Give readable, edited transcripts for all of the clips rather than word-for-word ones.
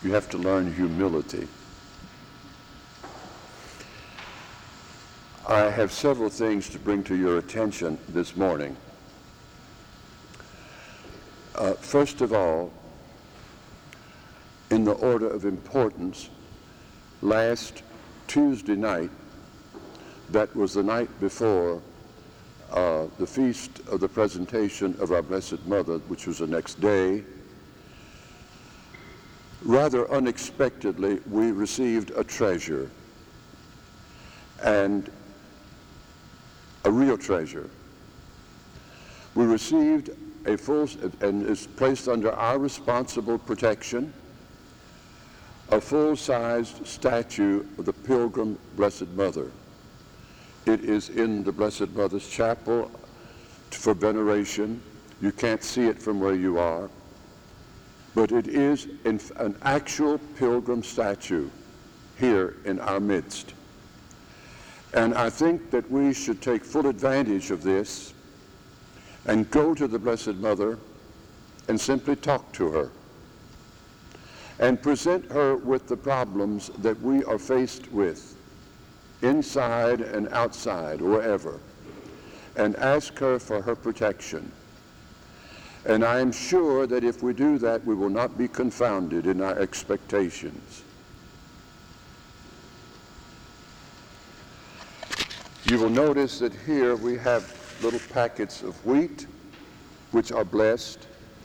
You have to learn humility. I have several things to bring to your attention this morning. First of all, in the order of importance, last Tuesday night, that was the night before the feast of the presentation of our Blessed Mother, which was the next day, rather unexpectedly, we received a treasure, and a real treasure. We received a full, and is placed under our responsible protection, a full-sized statue of the Pilgrim Blessed Mother. It is in the Blessed Mother's chapel for veneration. You can't see it from where you are, but it is an actual pilgrim statue here in our midst. And I think that we should take full advantage of this and go to the Blessed Mother and simply talk to her and present her with the problems that we are faced with, inside and outside, wherever, and ask her for her protection. And I am sure that if we do that, we will not be confounded in our expectations. You will notice that here we have little packets of wheat, which are blessed,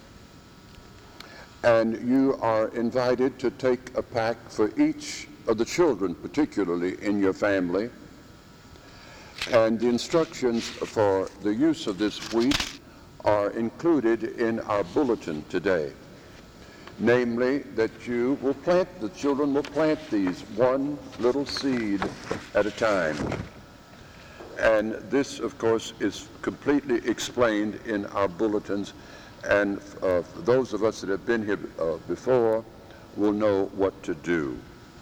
and you are invited to take a pack for each of the children, particularly in your family. And the instructions for the use of this wheat are included in our bulletin today. Namely, that the children will plant these one little seed at a time. And this, of course, is completely explained in our bulletins, and those of us that have been here before will know what to do.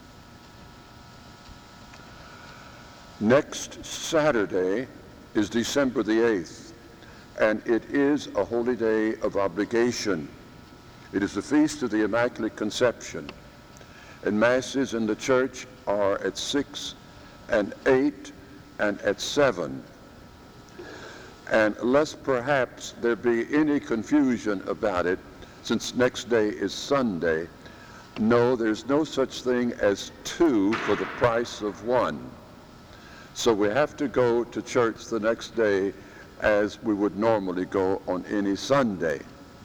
Next Saturday is December the 8th, and it is a holy day of obligation. It is the Feast of the Immaculate Conception, and Masses in the church are at 6 and 8 and at 7. And lest perhaps there be any confusion about it, since next day is Sunday, no, there's no such thing as two for the price of one. So we have to go to church the next day as we would normally go on any Sunday.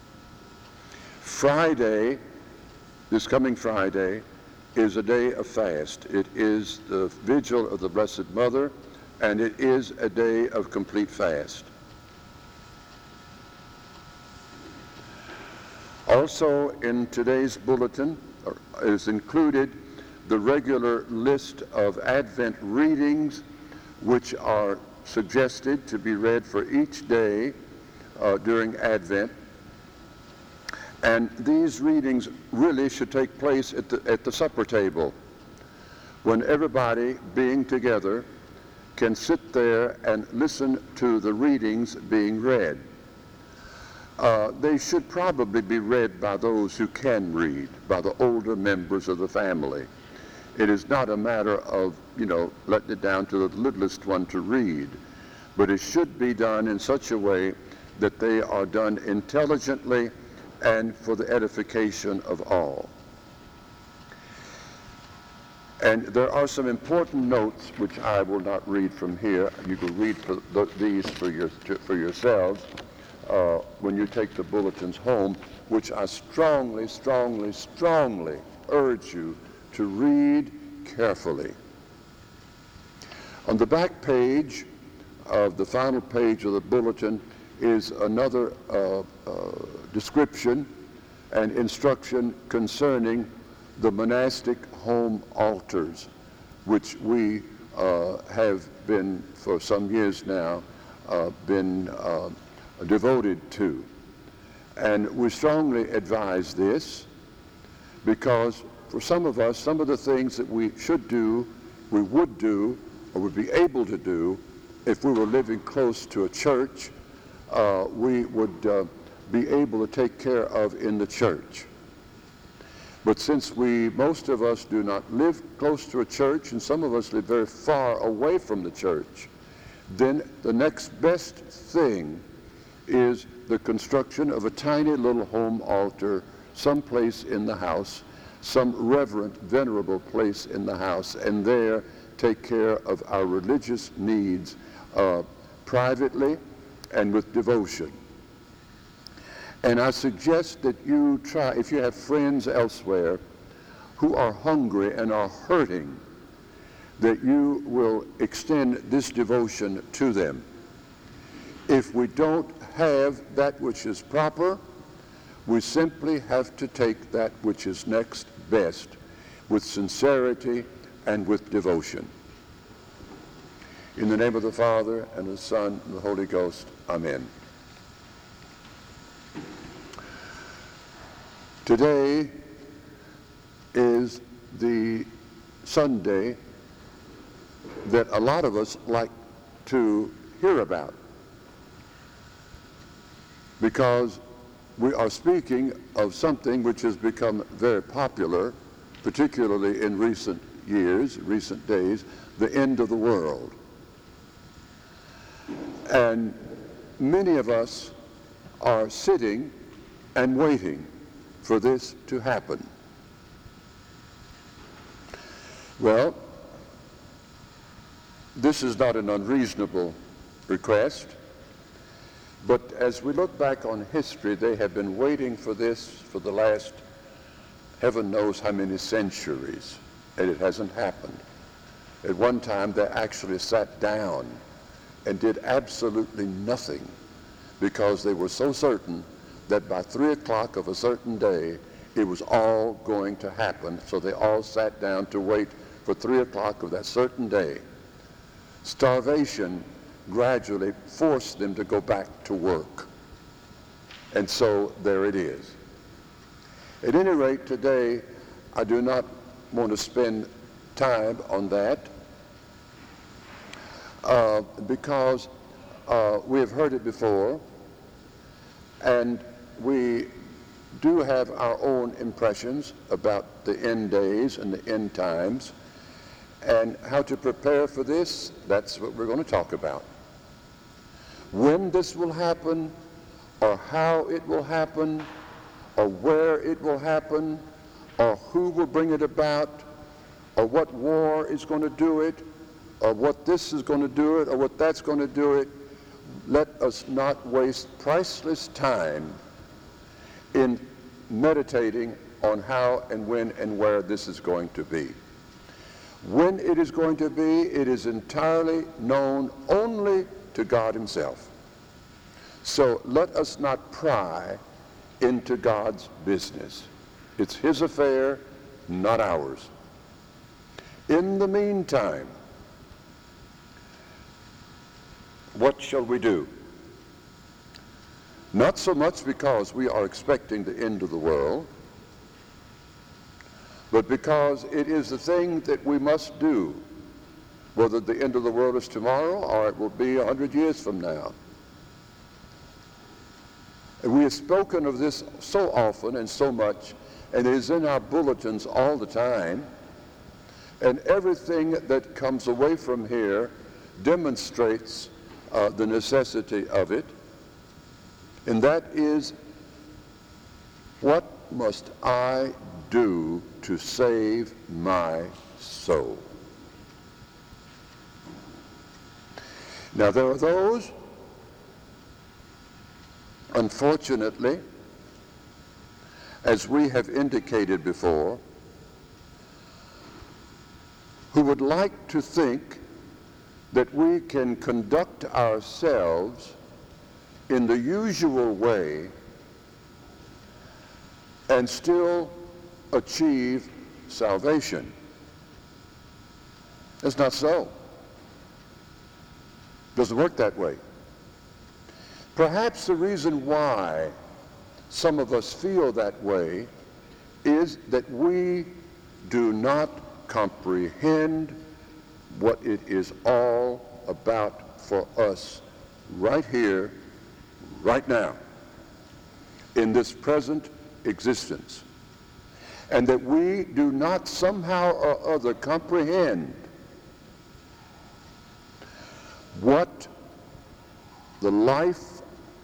Friday, this coming Friday, is a day of fast. It is the Vigil of the Blessed Mother, and it is a day of complete fast. Also in today's bulletin is included the regular list of Advent readings, which are suggested to be read for each day during Advent. And these readings really should take place at the supper table, when everybody, being together, can sit there and listen to the readings being read. They should probably be read by those who can read, by the older members of the family. It is not a matter of, letting it down to the littlest one to read, but it should be done in such a way that they are done intelligently and for the edification of all. And there are some important notes which I will not read from here. You can read these for yourselves when you take the bulletins home, which I strongly, strongly, strongly urge you to read carefully. On the back page of the final page of the bulletin is another description and instruction concerning the monastic home altars, which we have been for some years now devoted to. And we strongly advise this because for some of us, some of the things that we should do, we would do, or would be able to do if we were living close to a church, we would be able to take care of in the church. But since most of us do not live close to a church, and some of us live very far away from the church, then the next best thing is the construction of a tiny little home altar someplace in the house, some reverent, venerable place in the house, and there take care of our religious needs privately and with devotion. And I suggest that you try, if you have friends elsewhere who are hungry and are hurting, that you will extend this devotion to them. If we don't have that which is proper, we simply have to take that which is next best with sincerity and with devotion. In the name of the Father, and the Son, and the Holy Ghost, amen. Today is the Sunday that a lot of us like to hear about, because we are speaking of something which has become very popular, particularly in recent years, recent days, the end of the world. And many of us are sitting and waiting for this to happen. Well, this is not an unreasonable request, but as we look back on history, they have been waiting for this for the last heaven knows how many centuries, and it hasn't happened. At one time, they actually sat down and did absolutely nothing because they were so certain that by 3 o'clock of a certain day, it was all going to happen. So they all sat down to wait for 3 o'clock of that certain day. Starvation gradually forced them to go back to work. And so there it is. At any rate, today, I do not want to spend time on that because we have heard it before, and we do have our own impressions about the end days and the end times, and how to prepare for this. That's what we're going to talk about. When this will happen, or how it will happen, or where it will happen, or who will bring it about, or what war is going to do it, or what this is going to do it, or what that's going to do it. Let us not waste priceless time in meditating on how and when and where this is going to be. When it is going to be, it is entirely known only to God himself. So let us not pry into God's business. It's his affair, not ours. In the meantime, what shall we do? Not so much because we are expecting the end of the world, but because it is the thing that we must do, whether the end of the world is tomorrow or it will be 100 years from now. And we have spoken of this so often and so much, and it is in our bulletins all the time, and everything that comes away from here demonstrates the necessity of it, and that is, what must I do to save my soul? Now, there are those, unfortunately, as we have indicated before, who would like to think that we can conduct ourselves in the usual way and still achieve salvation. It's not so. It doesn't work that way. Perhaps the reason why some of us feel that way is that we do not comprehend what it is all about for us right here, right now, in this present existence. and that we do not somehow or other comprehend what the life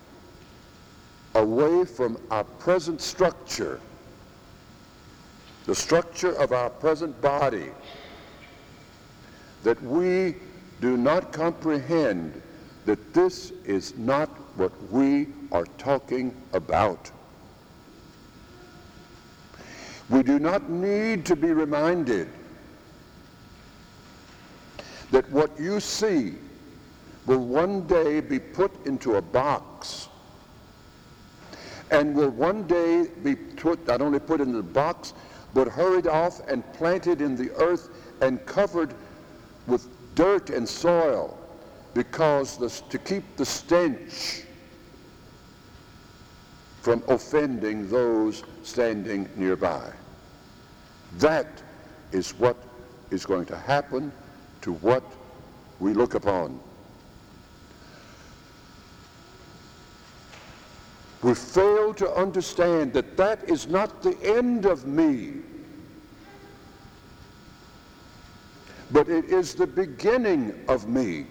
away from our present structure, the structure of our present body, that we do not comprehend that this is not what we are talking about. We do not need to be reminded that what you see will one day be put into a box and will one day be put, not only put in the box, but hurried off and planted in the earth and covered with dirt and soil, because to keep the stench from offending those standing nearby. That is what is going to happen to what we look upon. We fail to understand that that is not the end of me, but it is the beginning of me.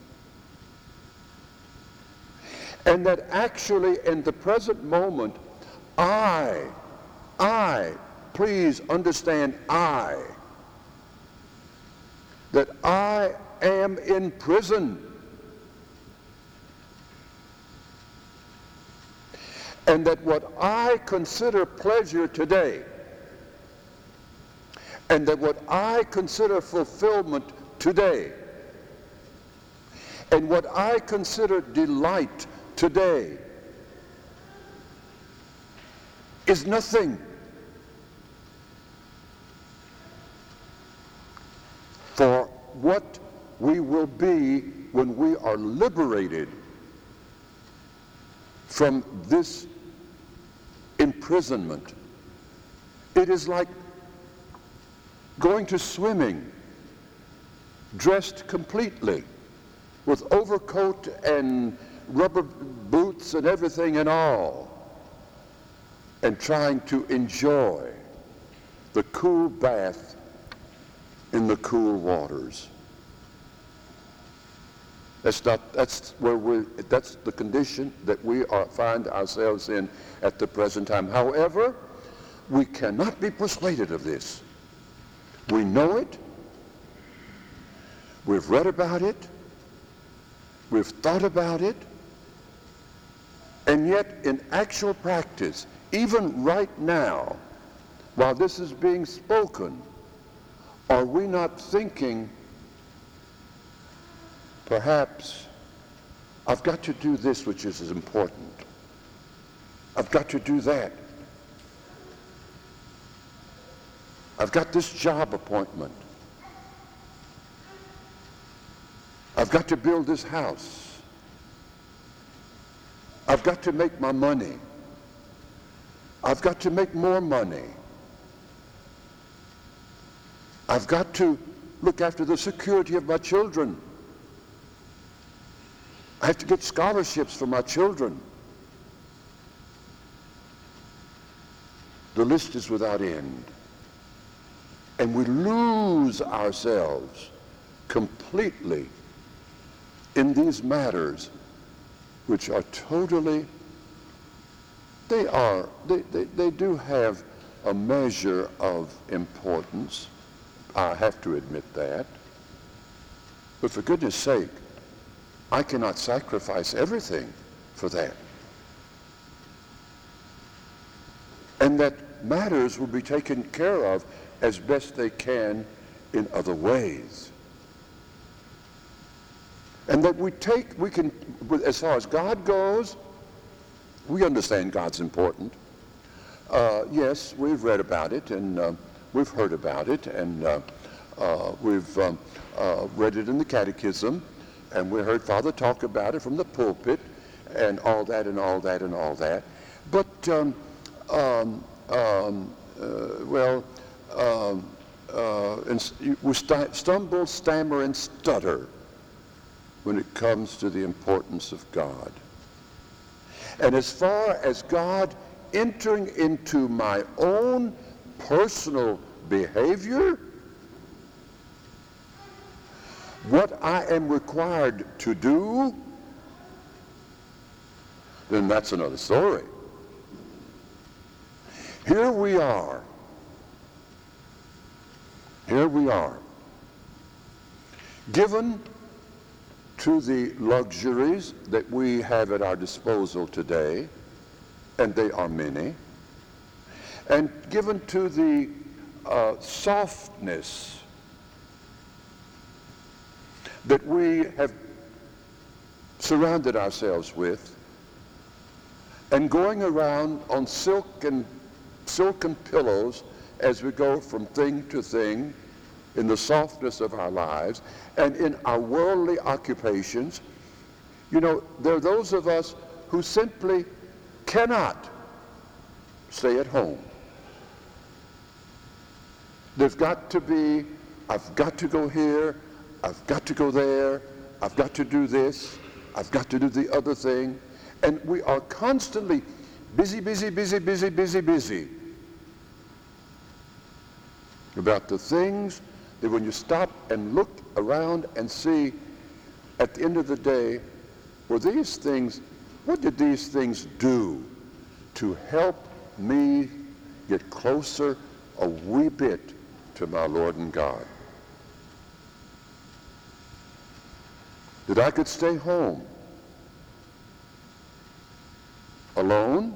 And that actually in the present moment, please understand that I am in prison. And that what I consider pleasure today, and that what I consider fulfillment today, and what I consider delight today, is nothing. For what we will be when we are liberated from this imprisonment. It is like going to swimming dressed completely with overcoat and rubber boots and everything and all, and trying to enjoy the cool bath in the cool waters. That's the condition that we find ourselves in at the present time. However, we cannot be persuaded of this. We know it. We've read about it. We've thought about it. And yet, in actual practice, even right now, while this is being spoken, are we not thinking, perhaps, I've got to do this which is as important. I've got to do that. I've got this job appointment. I've got to build this house. I've got to make my money. I've got to make more money. I've got to look after the security of my children. I have to get scholarships for my children. The list is without end. And we lose ourselves completely in these matters, which are totally, they do have a measure of importance. I have to admit that. But for goodness sake, I cannot sacrifice everything for that. And that matters will be taken care of as best they can in other ways. And that we can, as far as God goes, we understand God's important. Yes, we've read about it, and we've heard about it, and we've read it in the catechism, and we heard Father talk about it from the pulpit, and all that, and all that, and all that. But, we stumble, stammer, and stutter when it comes to the importance of God. And as far as God entering into my own personal behavior, what I am required to do, then that's another story. Here we are, given to the luxuries that we have at our disposal today, and they are many, and given to the softness that we have surrounded ourselves with, and going around on silken pillows as we go from thing to thing in the softness of our lives and in our worldly occupations. You know, there are those of us who simply cannot stay at home. There's got to be, I've got to go here, I've got to go there, I've got to do this, I've got to do the other thing. And we are constantly busy about the things that when you stop and look around and see at the end of the day, were these things, what did these things do to help me get closer a wee bit to my Lord and God? That I could stay home alone?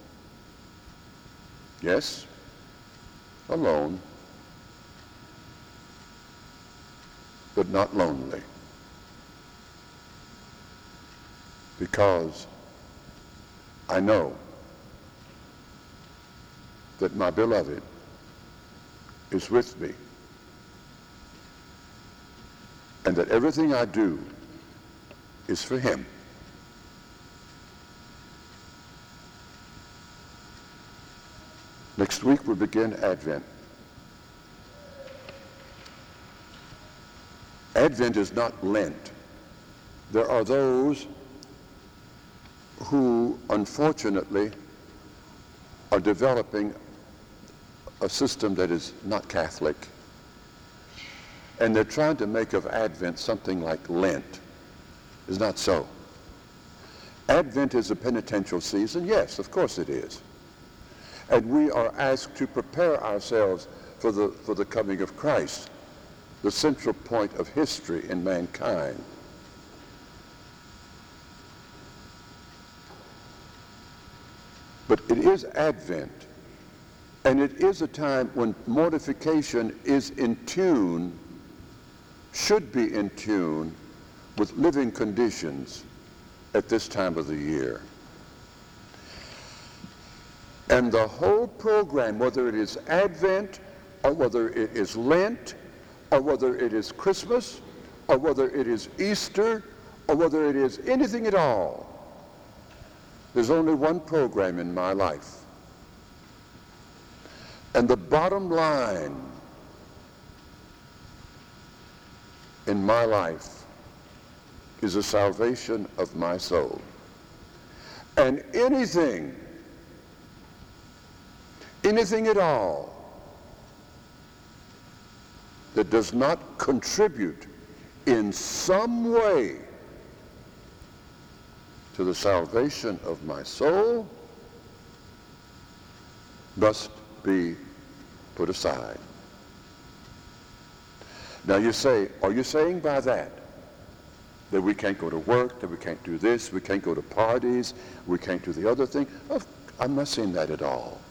Yes, alone, but not lonely. Because I know that my beloved is with me, and that everything I do is for him. Next week we begin Advent. Advent is not Lent. There are those who, unfortunately, are developing a system that is not Catholic. And they're trying to make of Advent something like Lent. It's not so. Advent is a penitential season. Yes, of course it is. And we are asked to prepare ourselves for the coming of Christ, the central point of history in mankind. But it is Advent, and it is a time when mortification is in tune, should be in tune with living conditions at this time of the year. And the whole program, whether it is Advent, or whether it is Lent, or whether it is Christmas, or whether it is Easter, or whether it is anything at all, there's only one program in my life. And the bottom line in my life is the salvation of my soul. And anything at all that does not contribute in some way to the salvation of my soul must be put aside. Now you say, are you saying by that we can't go to work, that we can't do this, we can't go to parties, we can't do the other thing? I'm not saying that at all.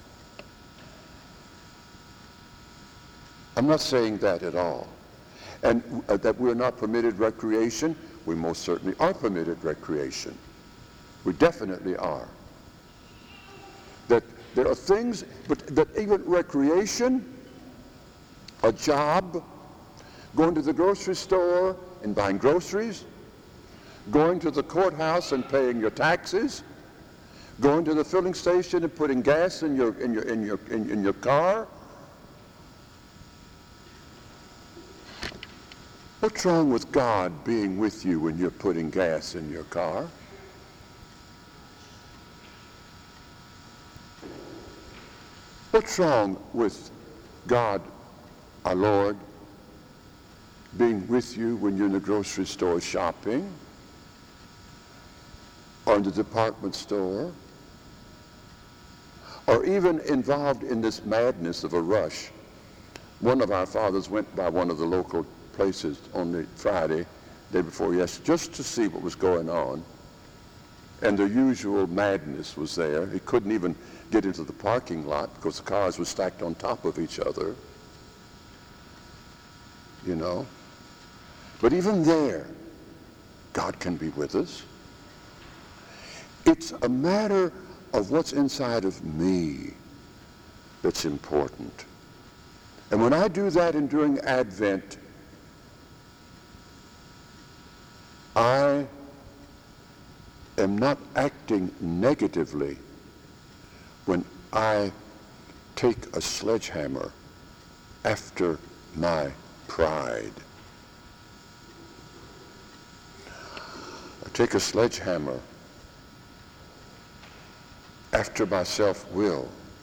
I'm not saying that at all. And that we're not permitted recreation, we most certainly are permitted recreation. We definitely are. That there are things, but that even recreation, a job, going to the grocery store and buying groceries, going to the courthouse and paying your taxes, going to the filling station and putting gas in your car. What's wrong with God being with you when you're putting gas in your car? What's wrong with God, our Lord, being with you when you're in the grocery store shopping, or in the department store, or even involved in this madness of a rush. One of our fathers went by one of the local places on the Friday, day before yesterday, just to see what was going on. And the usual madness was there. He couldn't even get into the parking lot because the cars were stacked on top of each other, you know. But even there, God can be with us. It's a matter of what's inside of me that's important. And when I do that during Advent, I am not acting negatively when I take a sledgehammer after my pride. I take a sledgehammer after my self-will.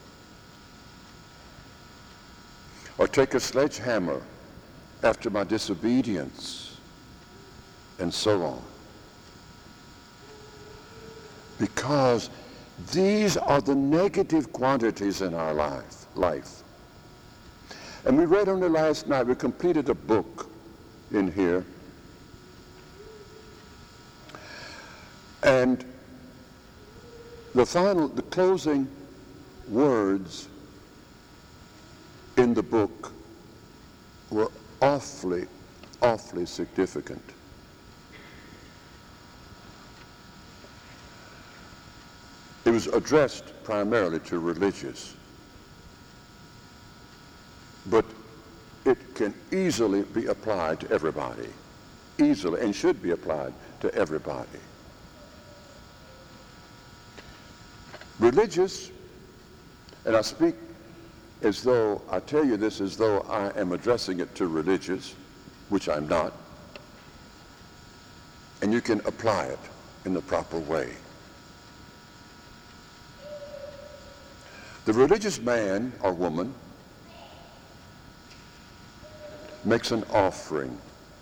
Or take a sledgehammer after my disobedience, and so on. Because these are the negative quantities in our life. And we read only last night, we completed a book in here. And the closing words in the book were awfully, awfully significant. It was addressed primarily to religious, but it can easily be applied to everybody, easily, and should be applied to everybody. Religious, and I speak as though, I tell you this as though I am addressing it to religious, which I'm not, and you can apply it in the proper way. The religious man or woman makes an offering.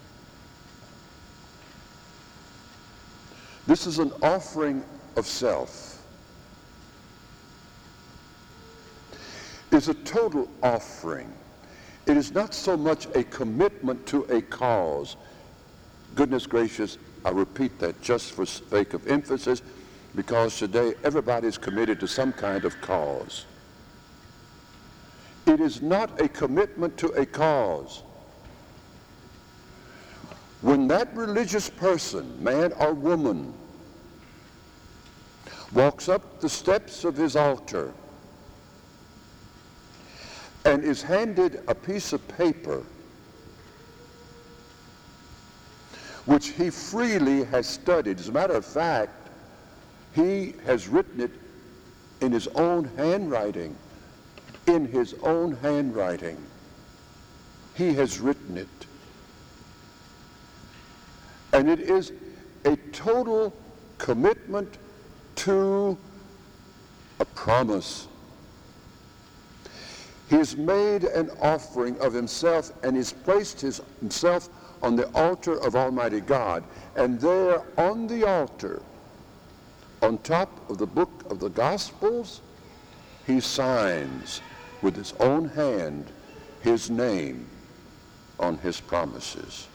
This is an offering of self. It's a total offering. It is not so much a commitment to a cause. Goodness gracious, I repeat that just for sake of emphasis, because today everybody's committed to some kind of cause. It is not a commitment to a cause. When that religious person, man or woman, walks up the steps of his altar and is handed a piece of paper which he freely has studied. As a matter of fact, he has written it in his own handwriting. In his own handwriting. He has written it. And it is a total commitment to a promise. He has made an offering of himself and he's placed himself on the altar of Almighty God. And there on the altar, on top of the book of the Gospels, he signs with his own hand his name on his promises.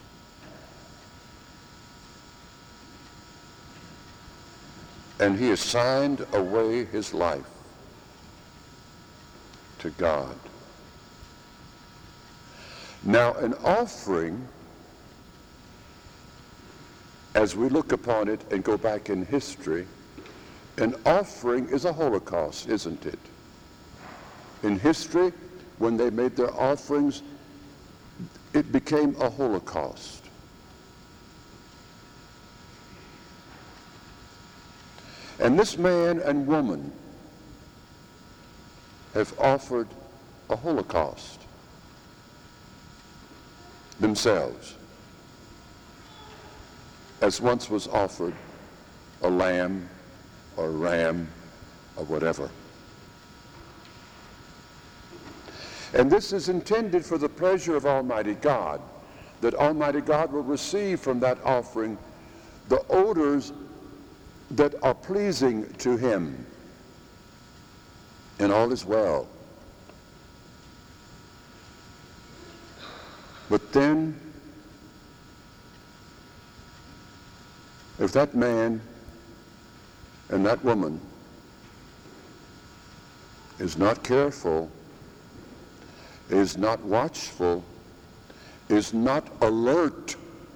And he has signed away his life to God. Now, an offering, as we look upon it and go back in history, an offering is a holocaust, isn't it? In history, when they made their offerings, it became a holocaust. And this man and woman have offered a holocaust themselves, as once was offered a lamb or a ram or whatever. And this is intended for the pleasure of Almighty God, that Almighty God will receive from that offering the odors that are pleasing to him. And all is well. But then, if that man and that woman is not careful, is not watchful, is not alert,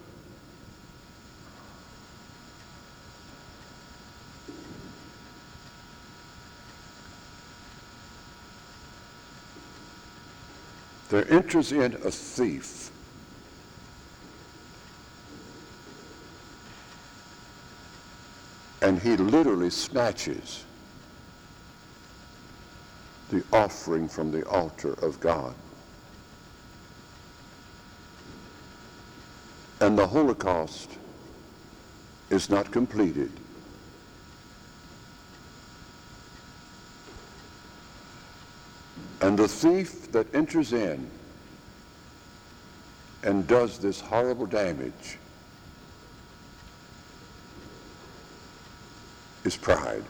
there enters in a thief. And he literally snatches the offering from the altar of God. And the Holocaust is not completed. And the thief that enters in and does this horrible damage is pride.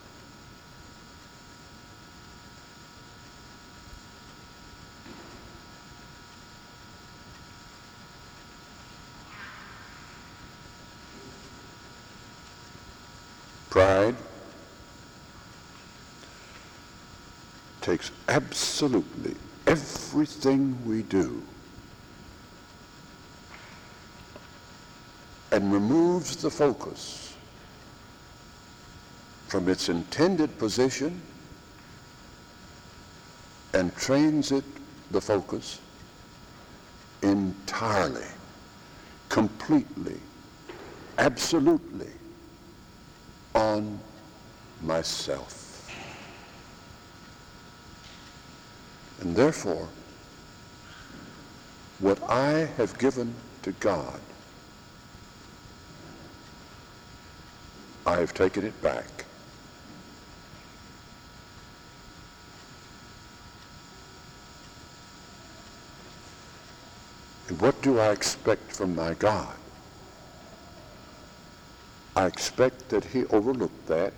Pride takes absolutely everything we do and removes the focus from its intended position and trains the focus entirely, completely, absolutely on myself. And therefore, what I have given to God, I have taken it back. And what do I expect from my God? I expect that he overlook that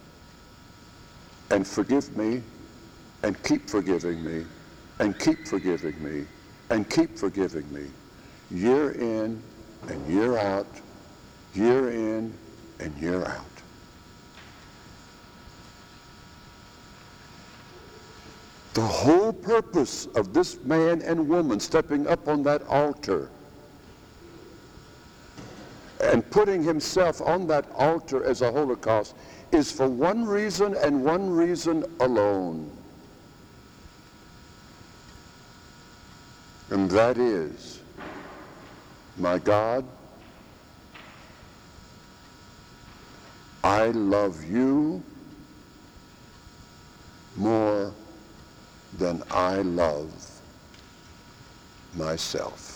and forgive me and keep forgiving me and keep forgiving me and keep forgiving me, year in and year out, year in and year out. The whole purpose of this man and woman stepping up on that altar and putting himself on that altar as a Holocaust is for one reason and one reason alone. And that is, my God, I love you more than I love myself.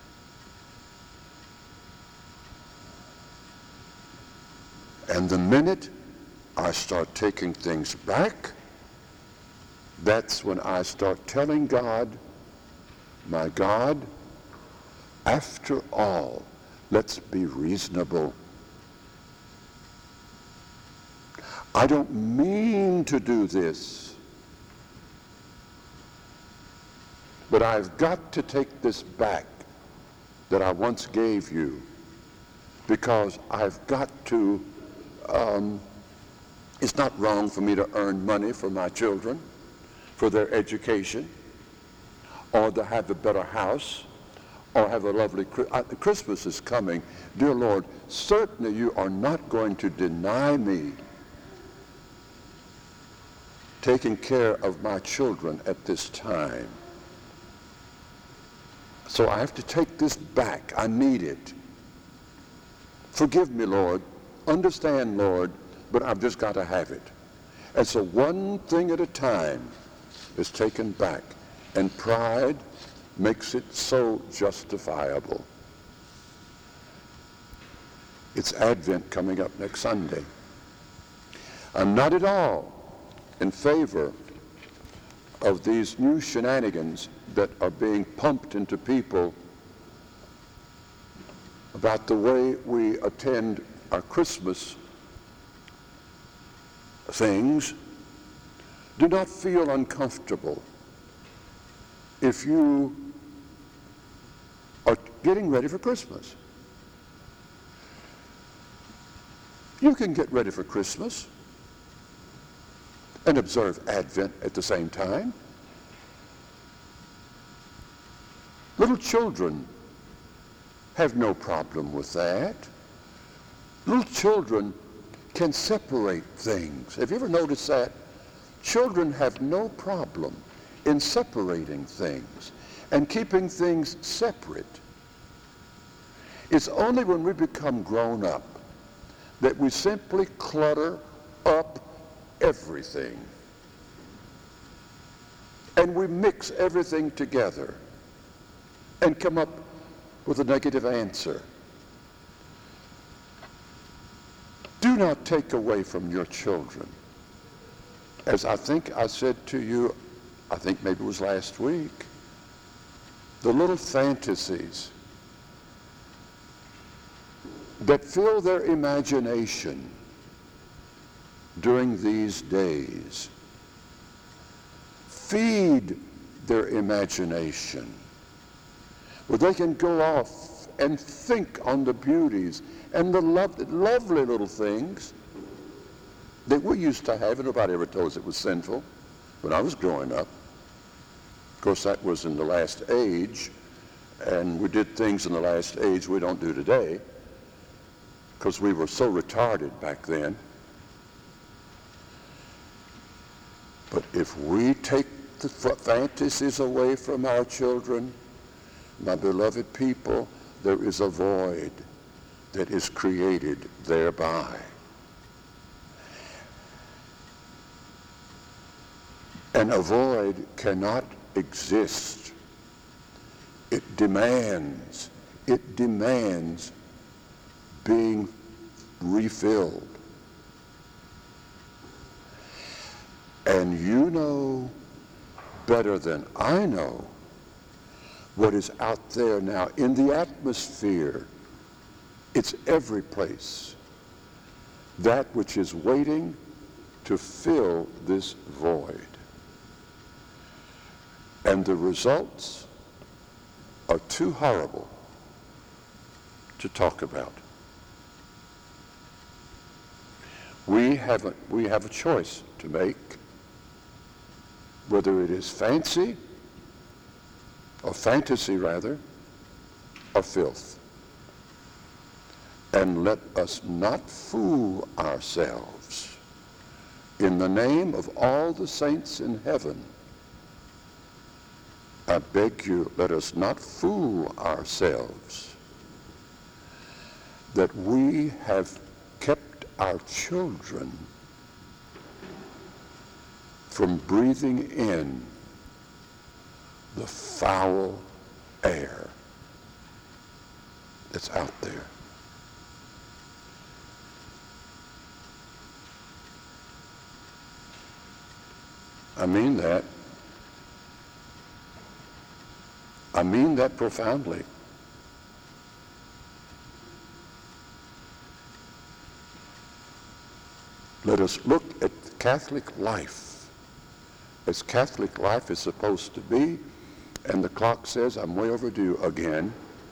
And the minute I start taking things back, that's when I start telling God, my God, after all, let's be reasonable. I don't mean to do this, but I've got to take this back that I once gave you, because I've got to, it's not wrong for me to earn money for my children, for their education, or to have a better house, or have a lovely Christmas is coming. Dear Lord, certainly you are not going to deny me taking care of my children at this time. So I have to take this back. I need it. Forgive me, Lord. Understand, Lord, but I've just got to have it. And so one thing at a time is taken back. And pride makes it so justifiable. It's Advent coming up next Sunday. I'm not at all in favor of these new shenanigans that are being pumped into people about the way we attend our Christmas things, do not feel uncomfortable if you are getting ready for Christmas. You can get ready for Christmas and observe Advent at the same time. Little children have no problem with that. Little children can separate things. Have you ever noticed that? Children have no problem in separating things and keeping things separate. It's only when we become grown up that we simply clutter up everything. And we mix everything together and come up with a negative answer. Do not take away from your children, as I think I said to you, I think maybe it was last week, the little fantasies that fill their imagination during these days. Feed their imagination where they can go off and think on the beauties and the lovely little things that we used to have, and nobody ever told us it was sinful when I was growing up. Of course, that was in the last age, and we did things in the last age we don't do today because we were so retarded back then. But if we take the fantasies away from our children, my beloved people, there is a void that is created thereby. And a void cannot exist. It demands being refilled. And you know better than I know what is out there now in the atmosphere. It's every place. That which is waiting to fill this void. And the results are too horrible to talk about. We have a choice to make, whether it is fancy, or fantasy rather, or filth. And let us not fool ourselves. In the name of all the saints in heaven, I beg you, let us not fool ourselves that we have kept our children from breathing in the foul air that's out there. I mean that. I mean that profoundly. Let us look at Catholic life as Catholic life is supposed to be, and the clock says I'm way overdue again.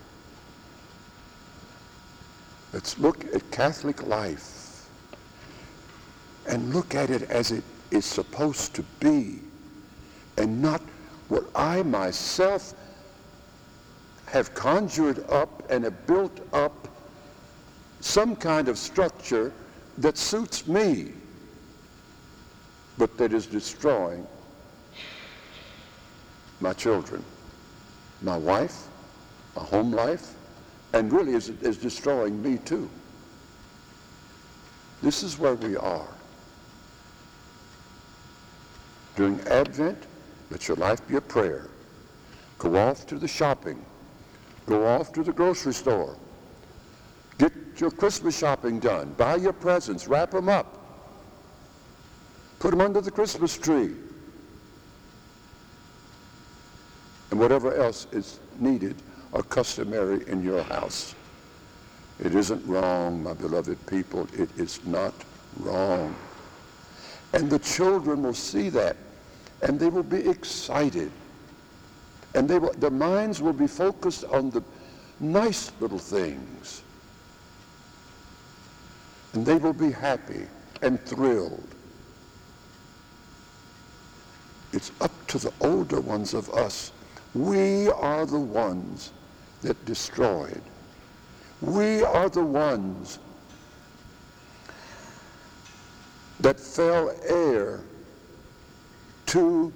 Let's look at Catholic life and look at it as it is supposed to be, and not what I myself have conjured up and have built up some kind of structure that suits me, but that is destroying my children, my wife, my home life, and really is destroying me too. This is where we are. During Advent, let your life be a prayer. Go off to the shopping. Go off to the grocery store. Get your Christmas shopping done. Buy your presents. Wrap them up. Put them under the Christmas tree. and whatever else is needed or customary in your house. It isn't wrong, my beloved people. It is not wrong. And the children will see that, and they will be excited. And their minds will be focused on the nice little things. And they will be happy and thrilled. It's up to the older ones of us. We are the ones that destroyed. We are the ones that fell heir to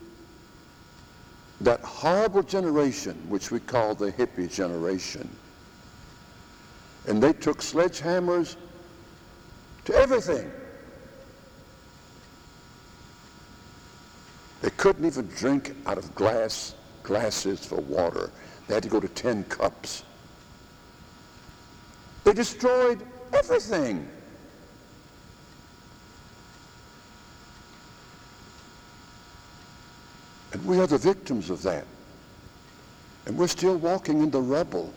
that horrible generation which we call the hippie generation. And they took sledgehammers to everything. They couldn't even drink out of glasses for water. They had to go to 10 cups. They destroyed everything. And we are the victims of that. And we're still walking in the rubble.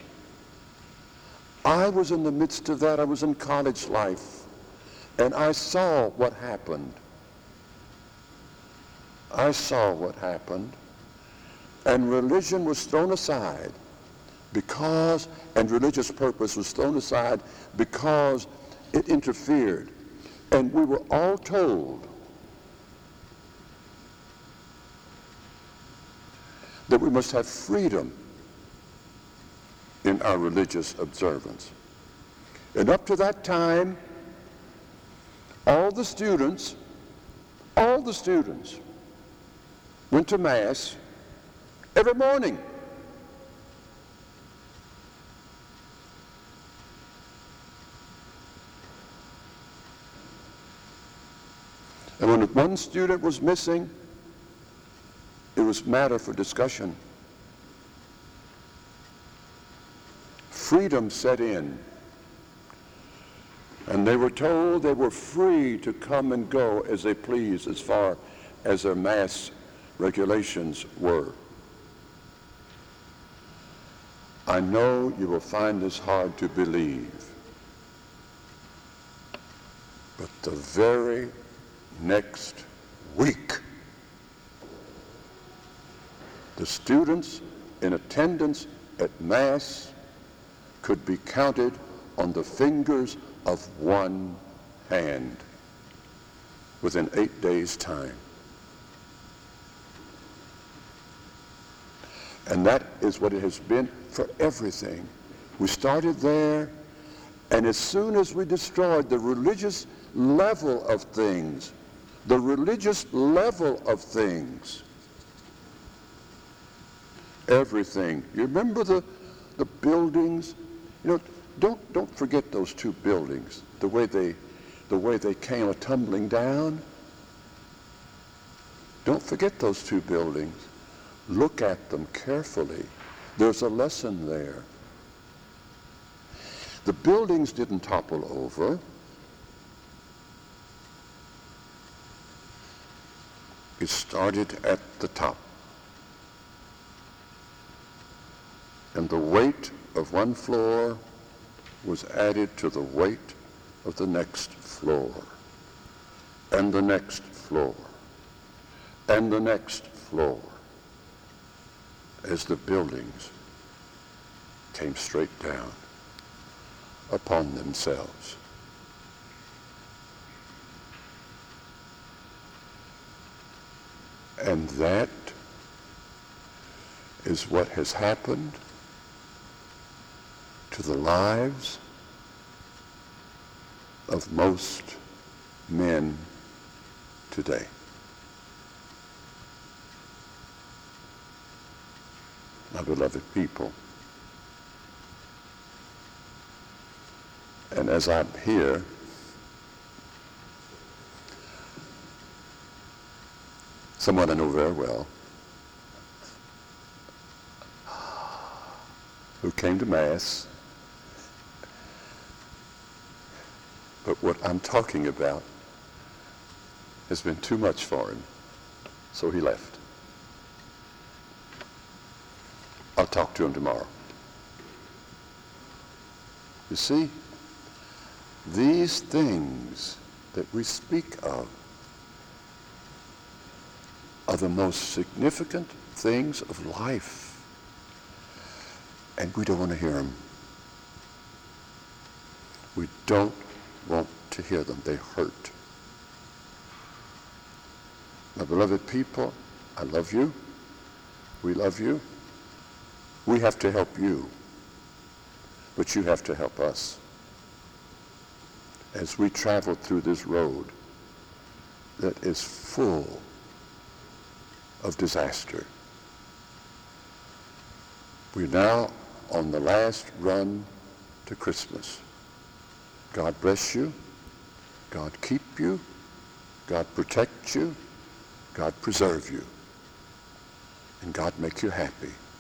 I was in the midst of that. I was in college life. And I saw what happened. I saw what happened. And religion was thrown aside because, and religious purpose was thrown aside because it interfered. And we were all told that we must have freedom in our religious observance. And up to that time, all the students went to Mass every morning. And when one student was missing, it was matter for discussion. Freedom set in. And they were told they were free to come and go as they pleased as far as their Mass regulations were. I know you will find this hard to believe, but the very next week, the students in attendance at Mass could be counted on the fingers of one hand within 8 days' time. And that is what it has been for everything. We started there, and as soon as we destroyed the religious level of things, everything. You remember the buildings? You know, don't forget those two buildings, the way they came tumbling down. Don't forget those two buildings. Look at them carefully. There's a lesson there. The buildings didn't topple over. It started at the top. And the weight of one floor was added to the weight of the next floor, and the next floor, and the next floor, as the buildings came straight down upon themselves. And that is what has happened to the lives of most men today. My beloved people, and as I'm here, someone I know very well, who came to Mass, but what I'm talking about has been too much for him, so he left. I'll talk to him tomorrow. You see, these things that we speak of are the most significant things of life. And we don't want to hear them. We don't want to hear them. They hurt. My beloved people, I love you. We love you. We have to help you. But you have to help us. As we travel through this road that is full of disaster. We're now on the last run to Christmas. God bless you. God keep you. God protect you. God preserve you. And God make you happy.